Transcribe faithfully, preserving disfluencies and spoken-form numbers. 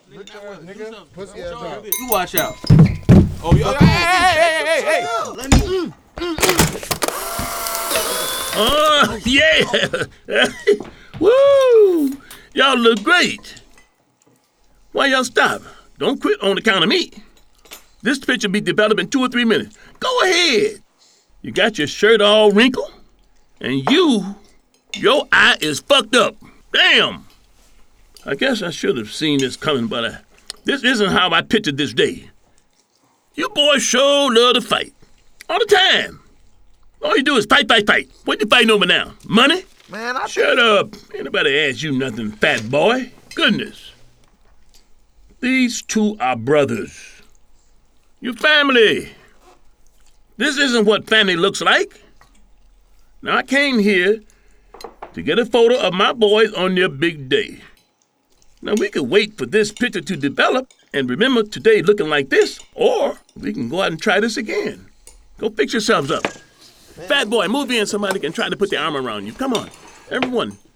Look at nigga. Pussy ass out. You watch out. Oh, yo, hey, hey, hey, hey, hey. Let me. Mm, mm, mm. Oh, yeah. Woo. Y'all look great. Why y'all stop? Don't quit on the count of me. This picture be developed in two or three minutes. Go ahead. You got your shirt all wrinkled, and you, your eye is fucked up. Damn. I guess I should have seen this coming, but uh, this isn't how I pictured this day. You boys sure love to fight. All the time. All you do is fight, fight, fight. What you fighting over now? Money? Man, I Shut up. Ain't nobody asked you nothing, fat boy. Goodness. These two are brothers. Your family. This isn't what family looks like. Now, I came here to get a photo of my boys on their big day. Now, we could wait for this picture to develop and remember today looking like this, or we can go out and try this again. Go fix yourselves up. Fat boy, move in. Somebody can try to put their arm around you. Come on. Everyone,